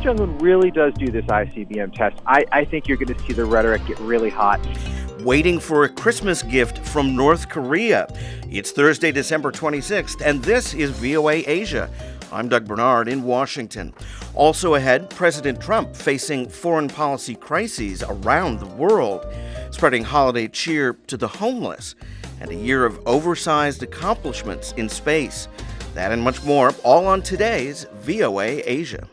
Jong-un really does do this ICBM test, I think you're going to see the rhetoric get really hot. Waiting for a Christmas gift from North Korea. It's Thursday, December 26th, and this is VOA Asia. I'm Doug Bernard in Washington. Also ahead, President Trump facing foreign policy crises around the world, spreading holiday cheer to the homeless, and a year of oversized accomplishments in space. That and much more, all on today's VOA Asia.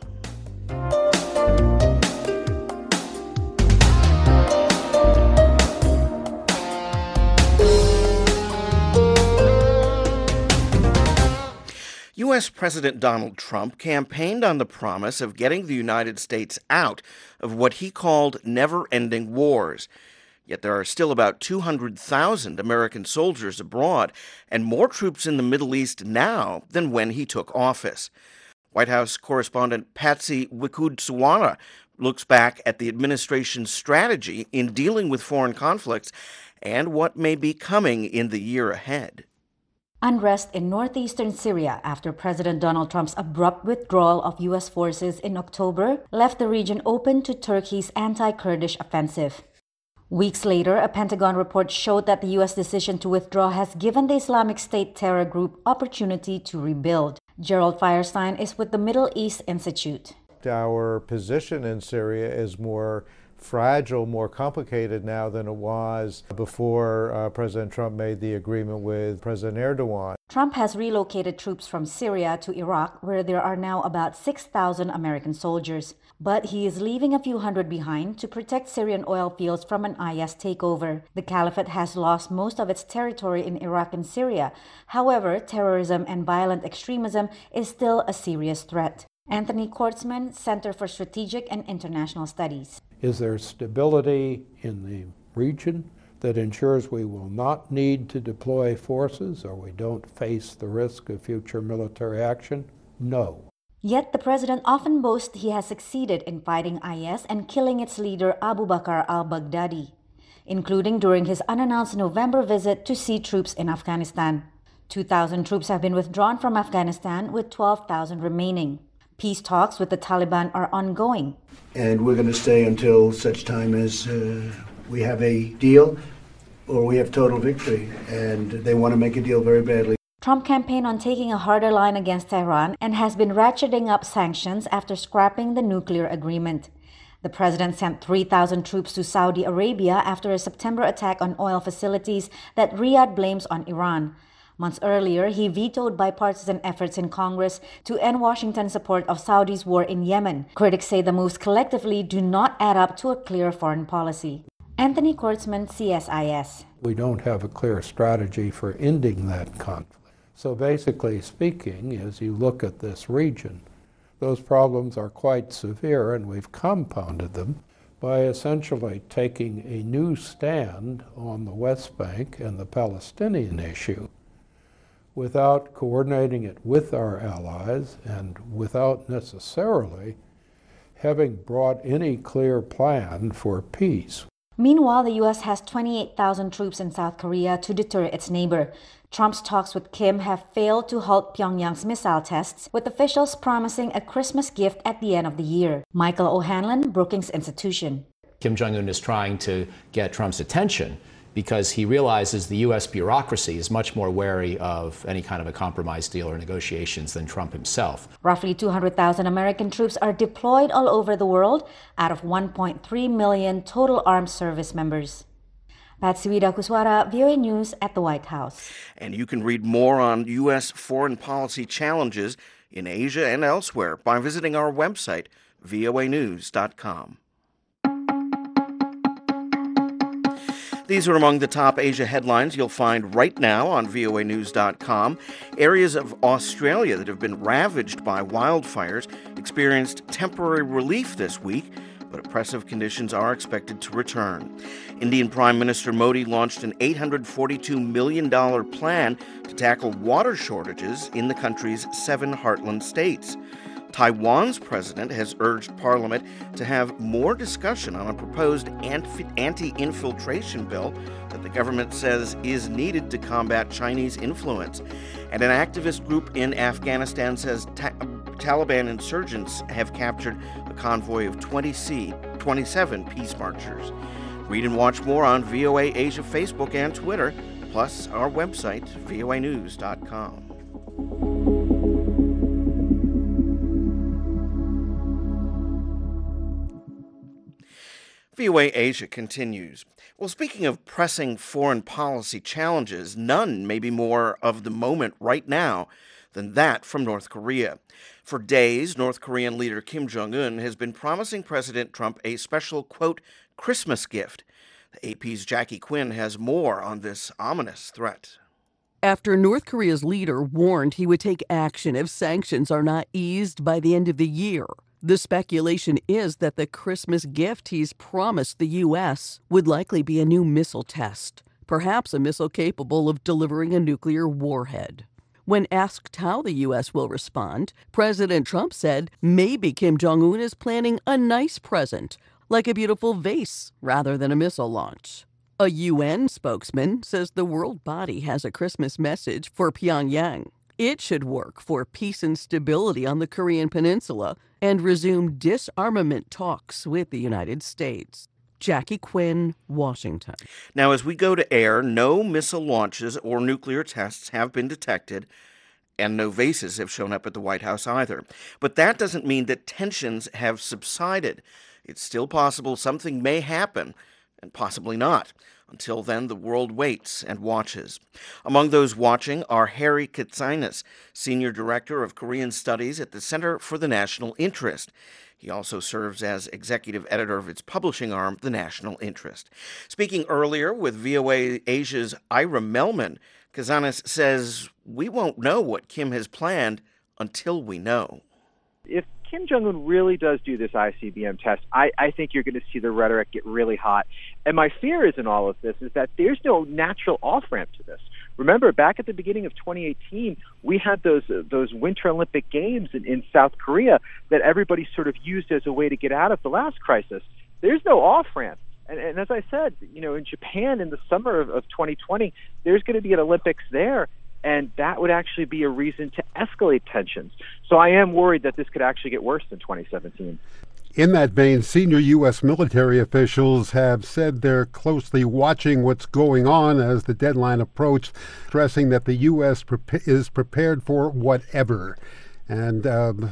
U.S. President Donald Trump campaigned on the promise of getting the United States out of what he called never-ending wars. Yet there are still about 200,000 American soldiers abroad and more troops in the Middle East now than when he took office. White House correspondent Patsy Wikud-Suwana looks back at the administration's strategy in dealing with foreign conflicts and what may be coming in the year ahead. Unrest in northeastern Syria after President Donald Trump's abrupt withdrawal of U.S. forces in October left the region open to Turkey's anti-Kurdish offensive. Weeks later, a Pentagon report showed that the U.S. decision to withdraw has given the Islamic State terror group opportunity to rebuild. Gerald Firestein is with the Middle East Institute. Our position in Syria is more fragile, more complicated now than it was before President Trump made the agreement with President Erdogan. Trump has relocated troops from Syria to Iraq, where there are now about 6,000 American soldiers. But he is leaving a few hundred behind to protect Syrian oil fields from an IS takeover. The caliphate has lost most of its territory in Iraq and Syria. However, terrorism and violent extremism is still a serious threat. Anthony Kortzman, Center for Strategic and International Studies. Is there stability in the region that ensures we will not need to deploy forces or we don't face the risk of future military action? No. Yet the president often boasts he has succeeded in fighting IS and killing its leader Abu Bakr al-Baghdadi, including during his unannounced November visit to see troops in Afghanistan. 2,000 troops have been withdrawn from Afghanistan, with 12,000 remaining. Peace talks with the Taliban are ongoing. And we're going to stay until such time as we have a deal or we have total victory. And they want to make a deal very badly. Trump campaigned on taking a harder line against Tehran and has been ratcheting up sanctions after scrapping the nuclear agreement. The president sent 3,000 troops to Saudi Arabia after a September attack on oil facilities that Riyadh blames on Iran. Months earlier, he vetoed bipartisan efforts in Congress to end Washington's support of Saudi's war in Yemen. Critics say the moves collectively do not add up to a clear foreign policy. Anthony Kortzman, CSIS. We don't have a clear strategy for ending that conflict. So basically speaking, as you look at this region, those problems are quite severe, and we've compounded them by essentially taking a new stand on the West Bank and the Palestinian issue, without coordinating it with our allies and without necessarily having brought any clear plan for peace. Meanwhile, the U.S. has 28,000 troops in South Korea to deter its neighbor. Trump's talks with Kim have failed to halt Pyongyang's missile tests, with officials promising a Christmas gift at the end of the year. Michael O'Hanlon, Brookings Institution. Kim Jong-un is trying to get Trump's attention because he realizes the U.S. bureaucracy is much more wary of any kind of a compromise deal or negotiations than Trump himself. Roughly 200,000 American troops are deployed all over the world out of 1.3 million total armed service members. Patsy Wikud-Suwana, VOA News at the White House. And you can read more on U.S. foreign policy challenges in Asia and elsewhere by visiting our website, voanews.com. These are among the top Asia headlines you'll find right now on voanews.com. Areas of Australia that have been ravaged by wildfires experienced temporary relief this week, but oppressive conditions are expected to return. Indian Prime Minister Modi launched an $842 million plan to tackle water shortages in the country's 7 heartland states. Taiwan's president has urged Parliament to have more discussion on a proposed anti-infiltration bill that the government says is needed to combat Chinese influence. And an activist group in Afghanistan says Taliban insurgents have captured a convoy of 27 peace marchers. Read and watch more on VOA Asia Facebook and Twitter, plus our website, voanews.com. VOA Asia continues. Well, speaking of pressing foreign policy challenges, none may be more of the moment right now than that from North Korea. For days, North Korean leader Kim Jong-un has been promising President Trump a special, quote, Christmas gift. The AP's Jackie Quinn has more on this ominous threat. After North Korea's leader warned he would take action if sanctions are not eased by the end of the year, the speculation is that the Christmas gift he's promised the U.S. would likely be a new missile test, perhaps a missile capable of delivering a nuclear warhead. When asked how the U.S. will respond, President Trump said maybe Kim Jong-un is planning a nice present, like a beautiful vase, rather than a missile launch. A UN spokesman says the world body has a Christmas message for Pyongyang. It should work for peace and stability on the Korean peninsula and resume disarmament talks with the United States. Jackie Quinn, Washington. Now, as we go to air, no missile launches or nuclear tests have been detected, and no vases have shown up at the White House either. But that doesn't mean that tensions have subsided. It's still possible something may happen, and possibly not. Until then, the world waits and watches. Among those watching are Harry Katsinas, Senior Director of Korean Studies at the Center for the National Interest. He also serves as executive editor of its publishing arm, The National Interest. Speaking earlier with VOA Asia's Ira Melman, Katsinas says, we won't know what Kim has planned until we know. If Kim Jong-un really does do this ICBM test, I think you're going to see the rhetoric get really hot. And my fear is in all of this is that there's no natural off-ramp to this. Remember, back at the beginning of 2018, we had those Winter Olympic Games in South Korea that everybody sort of used as a way to get out of the last crisis. There's no off-ramp. And as I said, in Japan in the summer of 2020, there's going to be an Olympics there. And that would actually be a reason to escalate tensions. So I am worried that this could actually get worse than 2017. In that vein, senior U.S. military officials have said they're closely watching what's going on as the deadline approaches, stressing that the U.S. is prepared for whatever. And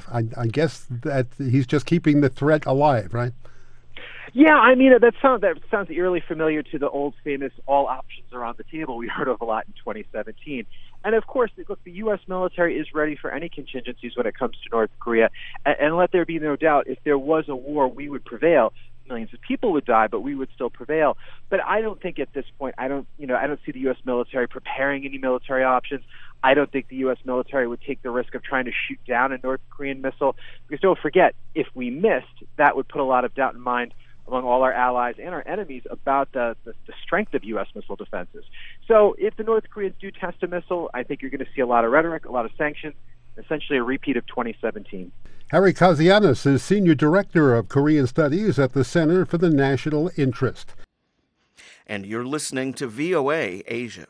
I guess that he's just keeping the threat alive, right? Yeah, I mean, that sounds eerily familiar to the old famous all options are on the table we heard of a lot in 2017. And of course, look, the U.S. military is ready for any contingencies when it comes to North Korea. And let there be no doubt, if there was a war, we would prevail. Millions of people would die, but we would still prevail. But I don't think at this point, I don't see the U.S. military preparing any military options. I don't think the U.S. military would take the risk of trying to shoot down a North Korean missile. Because don't forget, if we missed, that would put a lot of doubt in mind among all our allies and our enemies about the strength of U.S. missile defenses. So if the North Koreans do test a missile, I think you're going to see a lot of rhetoric, a lot of sanctions, essentially a repeat of 2017. Harry Katsinas is Senior Director of Korean Studies at the Center for the National Interest. And you're listening to VOA Asia.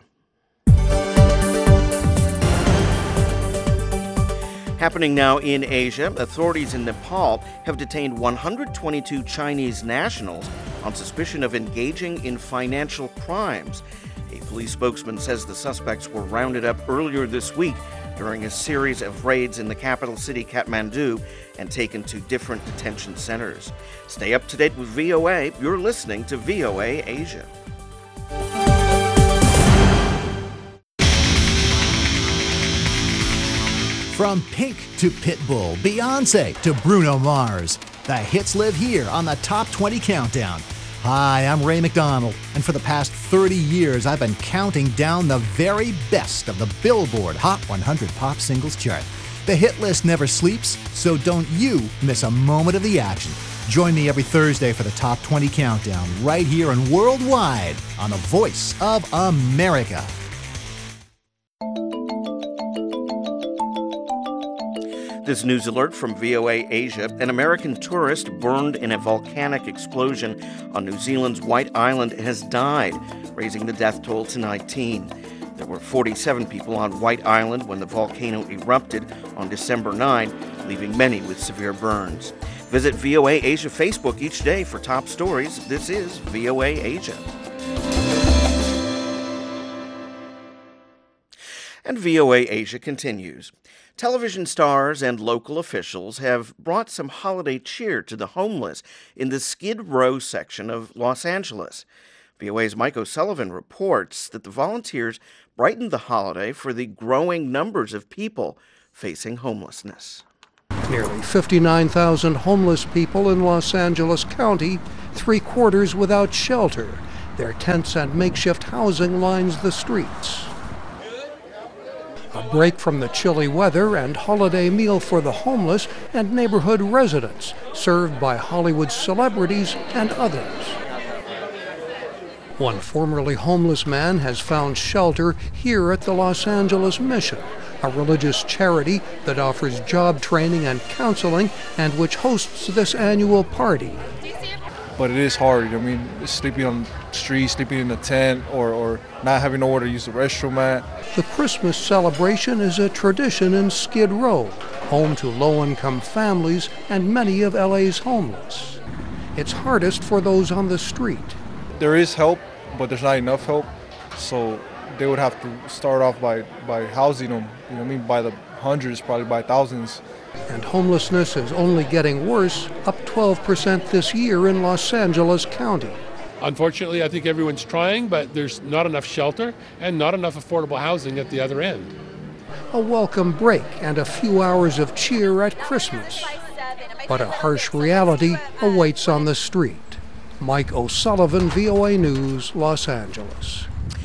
Happening now in Asia, authorities in Nepal have detained 122 Chinese nationals on suspicion of engaging in financial crimes. A police spokesman says the suspects were rounded up earlier this week during a series of raids in the capital city, Kathmandu, and taken to different detention centers. Stay up to date with VOA. You're listening to VOA Asia. From Pink to Pitbull, Beyonce to Bruno Mars, the hits live here on the Top 20 Countdown. Hi, I'm Ray McDonald, and for the past 30 years, I've been counting down the very best of the Billboard Hot 100 Pop Singles chart. The hit list never sleeps, so don't you miss a moment of the action. Join me every Thursday for the Top 20 Countdown, right here and worldwide on the Voice of America. This news alert from VOA Asia. An American tourist burned in a volcanic explosion on New Zealand's White Island has died, raising the death toll to 19. There were 47 people on White Island when the volcano erupted on December 9. leaving many with severe burns. Visit VOA Asia Facebook each day for top stories. This is VOA Asia. And VOA Asia continues. Television stars and local officials have brought some holiday cheer to the homeless in the Skid Row section of Los Angeles. VOA's Mike O'Sullivan reports that the volunteers brightened the holiday for the growing numbers of people facing homelessness. Nearly 59,000 homeless people in Los Angeles County, 3/4 without shelter. Their tents and makeshift housing lines the streets. A break from the chilly weather and holiday meal for the homeless and neighborhood residents, served by Hollywood celebrities and others. One formerly homeless man has found shelter here at the Los Angeles Mission, a religious charity that offers job training and counseling and which hosts this annual party. But it is hard. I mean, sleeping on the street, sleeping in a tent, or not having nowhere to use the restroom at. The Christmas celebration is a tradition in Skid Row, home to low-income families and many of LA's homeless. It's hardest for those on the street. There is help, but there's not enough help. So they would have to start off by housing them, you know what I mean, by the hundreds, probably by thousands. And homelessness is only getting worse, up 12% this year in Los Angeles County. Unfortunately, I think everyone's trying, but there's not enough shelter and not enough affordable housing at the other end. A welcome break and a few hours of cheer at Christmas. But a harsh reality awaits on the street. Mike O'Sullivan, VOA News, Los Angeles.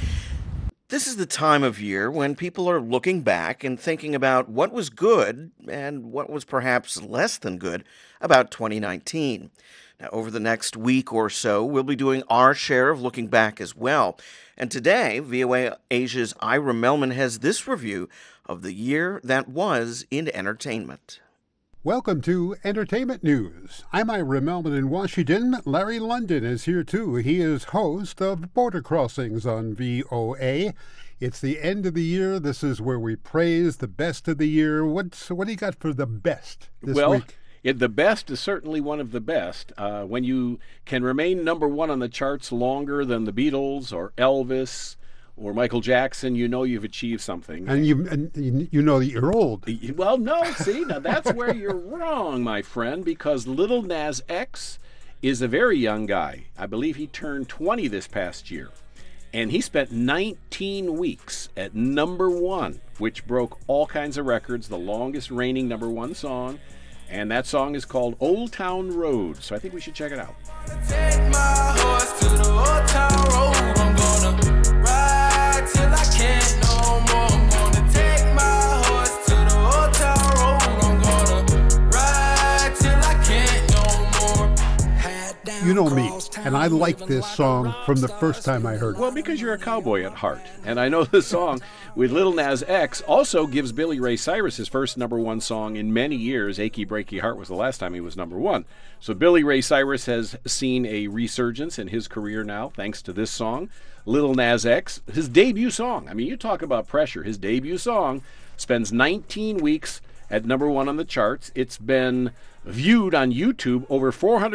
This is the time of year when people are looking back and thinking about what was good and what was perhaps less than good about 2019. Now, over the next week or so, we'll be doing our share of looking back as well. And today, VOA Asia's Ira Melman has this review of the year that was in entertainment. Welcome to Entertainment News. I'm Ira Melman in Washington. Larry London is here too. He is host of Border Crossings on VOA. It's the end of the year. This is where we praise the best of the year. What do you got for the best this week? The best is certainly one of the best. When you can remain number one on the charts longer than the Beatles or Elvis or Michael Jackson, you know you've achieved something. And you know that you're old. Well, no, see, now that's where you're wrong, my friend, because Lil Nas X is a very young guy. I believe he turned 20 this past year. And he spent 19 weeks at number one, which broke all kinds of records, the longest reigning number one song. And that song is called Old Town Road. So I think we should check it out. Take my horse to the Old Town Road. I'm gonna ride till I can't no more. I'm gonna take my horse to the Old Town Road. I'm gonna ride till I can't no more. You know me, and I like this song from the first time I heard it. Well, because you're a cowboy at heart. And I know this song with Lil Nas X also gives Billy Ray Cyrus his first number one song in many years. Achy Breaky Heart was the last time he was number one. So Billy Ray Cyrus has seen a resurgence in his career now, thanks to this song. Lil Nas X, his debut song. I mean, you talk about pressure. His debut song spends 19 weeks at number one on the charts. It's been viewed on YouTube over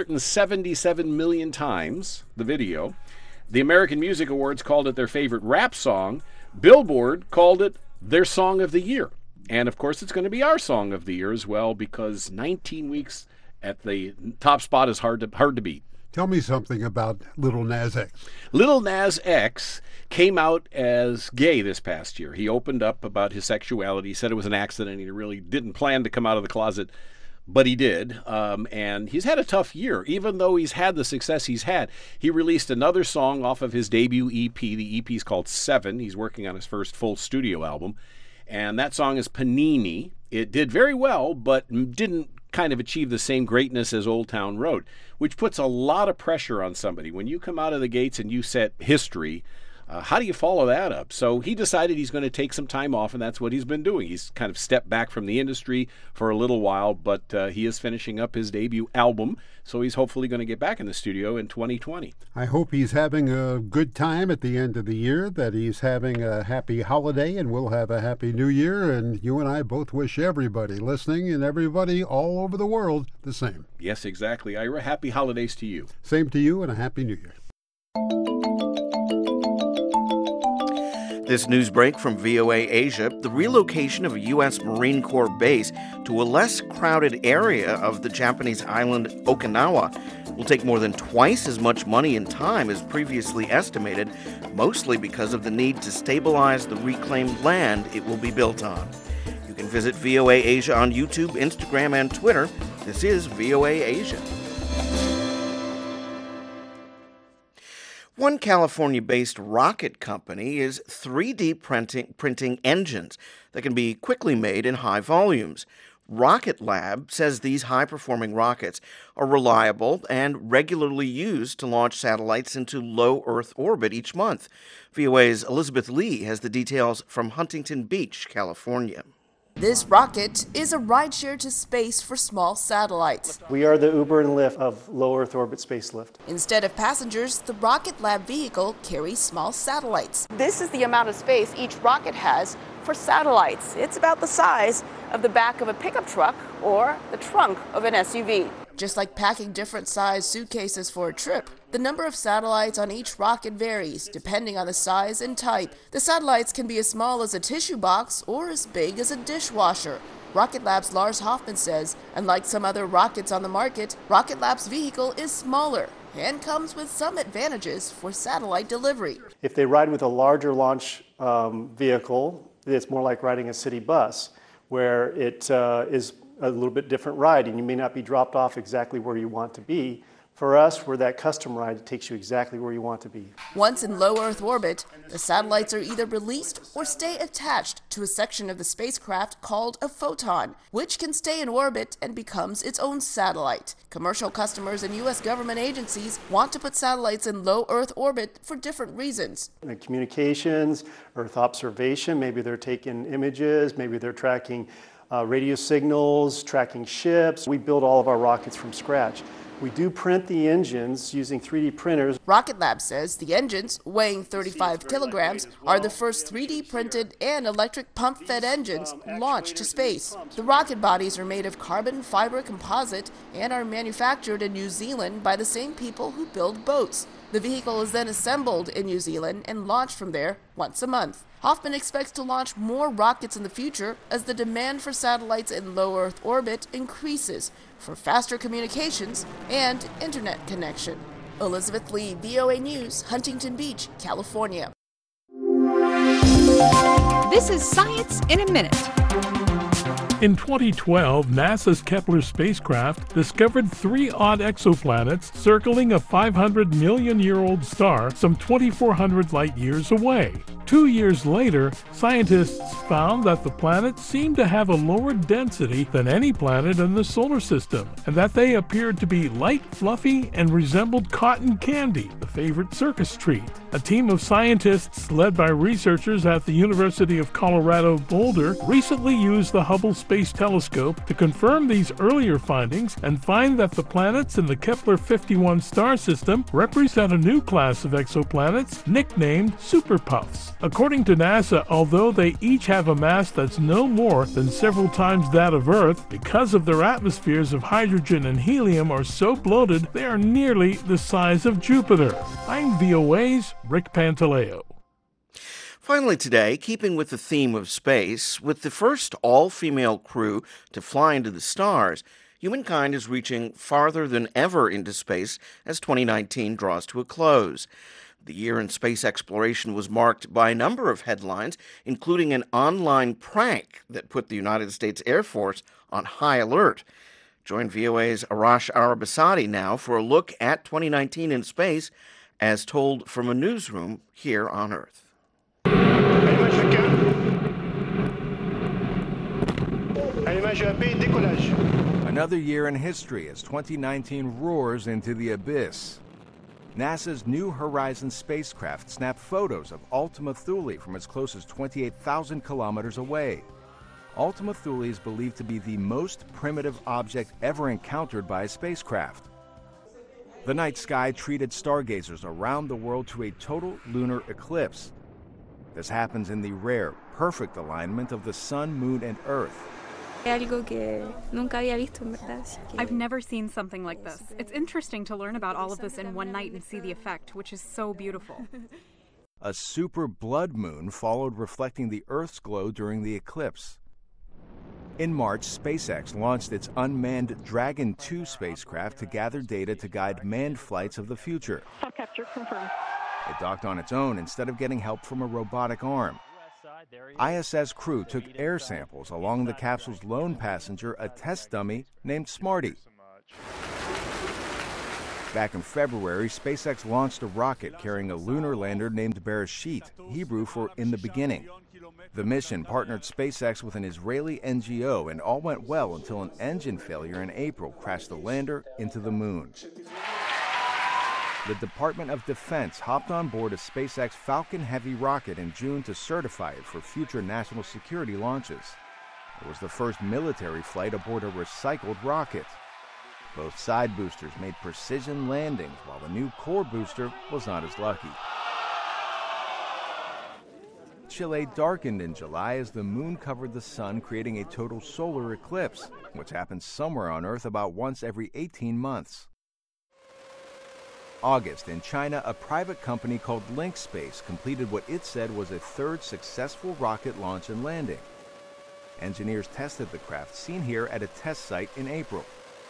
477 million times, the video. The American Music Awards called it their favorite rap song. Billboard called it their song of the year. And, of course, it's going to be our song of the year as well, because 19 weeks at the top spot is hard to beat. Tell me something about Lil Nas X. Lil Nas X came out as gay this past year. He opened up about his sexuality. He said it was an accident. He really didn't plan to come out of the closet, but he did. And he's had a tough year. Even though he's had the success he's had, he released another song off of his debut EP. The EP is called Seven. He's working on his first full studio album. And that song is Panini. It did very well, but didn't kind of achieve the same greatness as Old Town Road, which puts a lot of pressure on somebody. When you come out of the gates and you set history, How do you follow that up? So he decided he's going to take some time off, and that's what he's been doing. He's kind of stepped back from the industry for a little while, but he is finishing up his debut album, so he's hopefully going to get back in the studio in 2020. I hope he's having a good time at the end of the year, that he's having a happy holiday, and we'll have a happy new year, and you and I both wish everybody listening and everybody all over the world the same. Yes, exactly. Ira, happy holidays to you. Same to you, and a happy new year. This news break from VOA Asia: the relocation of a U.S. Marine Corps base to a less crowded area of the Japanese island Okinawa will take more than twice as much money and time as previously estimated, mostly because of the need to stabilize the reclaimed land it will be built on. You can visit VOA Asia on YouTube, Instagram, and Twitter. This is VOA Asia. One California-based rocket company is 3D printing engines that can be quickly made in high volumes. Rocket Lab says these high-performing rockets are reliable and regularly used to launch satellites into low Earth orbit each month. VOA's Elizabeth Lee has the details from Huntington Beach, California. This rocket is a rideshare to space for small satellites. We are the Uber and Lyft of low Earth orbit space lift. Instead of passengers, the Rocket Lab vehicle carries small satellites. This is the amount of space each rocket has for satellites. It's about the size of the back of a pickup truck or the trunk of an SUV. Just like packing different size suitcases for a trip, the number of satellites on each rocket varies depending on the size and type. The satellites can be as small as a tissue box or as big as a dishwasher. Rocket Lab's Lars Hoffman says, unlike some other rockets on the market, Rocket Lab's vehicle is smaller and comes with some advantages for satellite delivery. If they ride with a larger launch vehicle, it's more like riding a city bus, where it is a little bit different ride, and you may not be dropped off exactly where you want to be. For us, we're that custom ride. It takes you exactly where you want to be. Once in low Earth orbit, the satellites are either released or stay attached to a section of the spacecraft called a photon, which can stay in orbit and becomes its own satellite. Commercial customers and U.S. government agencies want to put satellites in low Earth orbit for different reasons. Communications, Earth observation, maybe they're taking images, maybe they're tracking radio signals, tracking ships. We build all of our rockets from scratch. We do print the engines using 3D printers. Rocket Lab says the engines, weighing 35 kilograms, are the first 3D printed and electric pump-fed engines launched to space. The rocket bodies are made of carbon fiber composite and are manufactured in New Zealand by the same people who build boats. The vehicle is then assembled in New Zealand and launched from there once a month. Hoffman expects to launch more rockets in the future as the demand for satellites in low Earth orbit increases for faster communications and internet connection. Elizabeth Lee, VOA News, Huntington Beach, California. This is Science in a Minute. In 2012, NASA's Kepler spacecraft discovered 3 odd exoplanets circling a 500 million-year-old star some 2,400 light-years away. 2 years later, scientists found that the planets seemed to have a lower density than any planet in the solar system, and that they appeared to be light, fluffy, and resembled cotton candy, the favorite circus treat. A team of scientists led by researchers at the University of Colorado Boulder recently used the Hubble Space Telescope to confirm these earlier findings and find that the planets in the Kepler-51 star system represent a new class of exoplanets nicknamed superpuffs. According to NASA, although they each have a mass that's no more than several times that of Earth, because of their atmospheres of hydrogen and helium are so bloated, they are nearly the size of Jupiter. I'm VOA's Rick Pantaleo. Finally today, keeping with the theme of space, with the first all-female crew to fly into the stars, humankind is reaching farther than ever into space as 2019 draws to a close. The year in space exploration was marked by a number of headlines, including an online prank that put the United States Air Force on high alert. Join VOA's Arash Arabasadi now for a look at 2019 in space, as told from a newsroom here on Earth. Another year in history as 2019 roars into the abyss. NASA's New Horizons spacecraft snapped photos of Ultima Thule from as close as 28,000 kilometers away. Ultima Thule is believed to be the most primitive object ever encountered by a spacecraft. The night sky treated stargazers around the world to a total lunar eclipse. This happens in the rare, perfect alignment of the sun, moon, and Earth. I've never seen something like this. It's interesting to learn about all of this in one night and see the effect, which is so beautiful. A super blood moon followed, reflecting the Earth's glow during the eclipse. In March, SpaceX launched its unmanned Dragon 2 spacecraft to gather data to guide manned flights of the future. Stop capture confirmed. It docked on its own instead of getting help from a robotic arm. ISS crew took air samples along the capsule's lone passenger, a test dummy named Smarty. Back in February, SpaceX launched a rocket carrying a lunar lander named Bereshit, Hebrew for in the beginning. The mission partnered SpaceX with an Israeli NGO, and all went well until an engine failure in April crashed the lander into the moon. The Department of Defense hopped on board a SpaceX Falcon Heavy rocket in June to certify it for future national security launches. It was the first military flight aboard a recycled rocket. Both side boosters made precision landings, while the new core booster was not as lucky. Chile darkened in July as the moon covered the sun, creating a total solar eclipse, which happens somewhere on Earth about once every 18 months. August, in China, a private company called Link Space completed what it said was a third successful rocket launch and landing. Engineers tested the craft, seen here at a test site in April.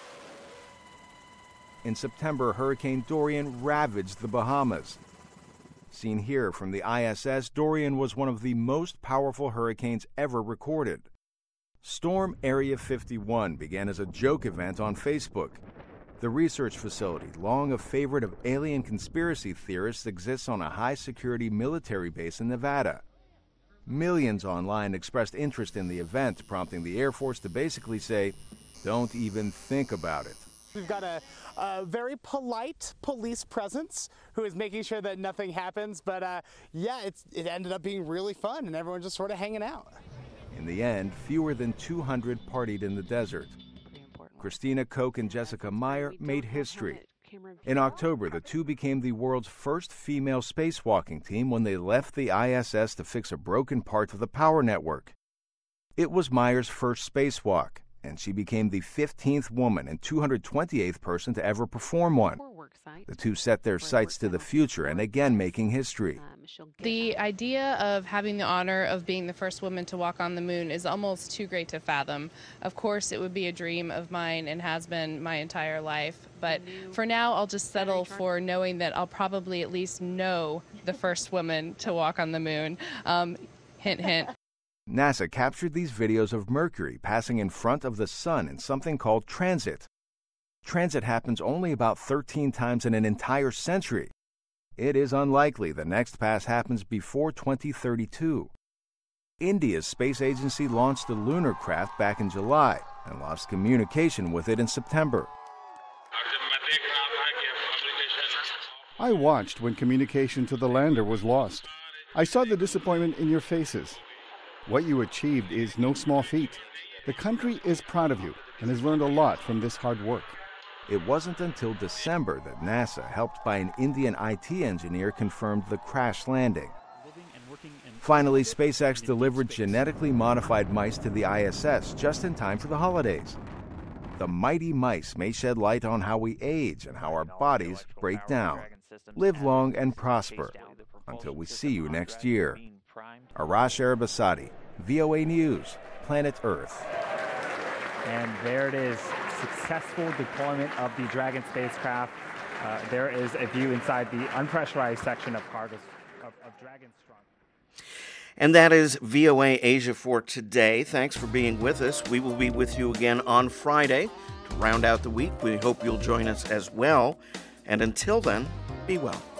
In September, Hurricane Dorian ravaged the Bahamas. Seen here from the ISS, Dorian was one of the most powerful hurricanes ever recorded. Storm Area 51 began as a joke event on Facebook. The research facility, long a favorite of alien conspiracy theorists, exists on a high-security military base in Nevada. Millions online expressed interest in the event, prompting the Air Force to basically say, "Don't even think about it." We've got a very polite police presence who is making sure that nothing happens, but yeah, it ended up being really fun, and everyone just sort of hanging out. In the end, fewer than 200 partied in the desert. Christina Koch and Jessica Meyer made history. In October, the two became the world's first female spacewalking team when they left the ISS to fix a broken part of the power network. It was Meyer's first spacewalk, and she became the 15th woman and 228th person to ever perform one. The two set their sights to the future and again making history. The idea of having the honor of being the first woman to walk on the moon is almost too great to fathom. Of course, it would be a dream of mine and has been my entire life. But for now, I'll just settle for knowing that I'll probably at least know the first woman to walk on the moon. Hint, hint. NASA captured these videos of Mercury passing in front of the sun in something called transit. Transit happens only about 13 times in an entire century. It is unlikely the next pass happens before 2032. India's space agency launched the lunar craft back in July and lost communication with it in September. I watched when communication to the lander was lost. I saw the disappointment in your faces. What you achieved is no small feat. The country is proud of you and has learned a lot from this hard work. It wasn't until December that NASA, helped by an Indian IT engineer, confirmed the crash landing. Finally, SpaceX delivered genetically modified mice to the ISS just in time for the holidays. The mighty mice may shed light on how we age and how our bodies break down. Live long and prosper. Until we see you next year. Arash Arabasadi, VOA News, Planet Earth. And there it is, successful deployment of the Dragon spacecraft. There is a view inside the unpressurized section of cargo of Dragon's trunk. And that is VOA Asia for today. Thanks for being with us. We will be with you again on Friday to round out the week. We hope you'll join us as well. And until then, be well.